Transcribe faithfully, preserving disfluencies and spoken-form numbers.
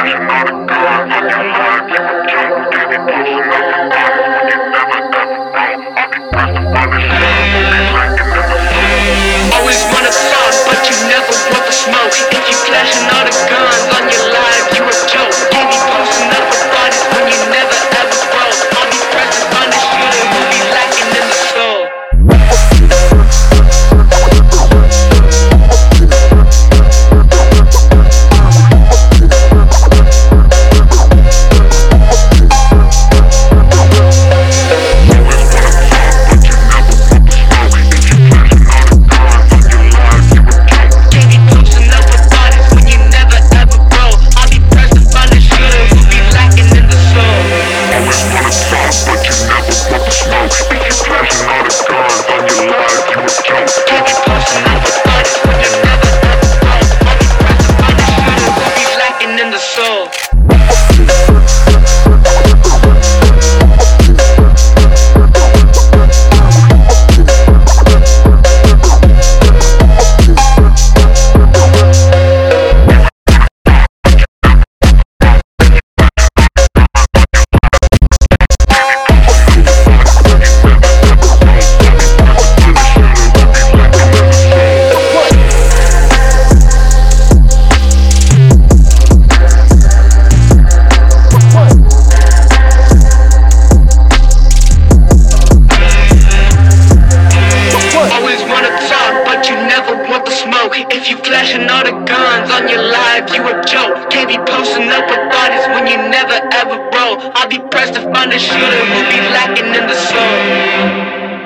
Always wanna talk, but you never want the smoke. If you flashing all the guns on your life, you a joke. Can't be posting up with bodies when you never ever broke. All these presses on the shooter will be lacking in the soul. If you flashing all the guns on your life, you a joke. Can't be posting up with bodies when you never ever broke. I'll be pressed to find a shooter who be lacking in the soul.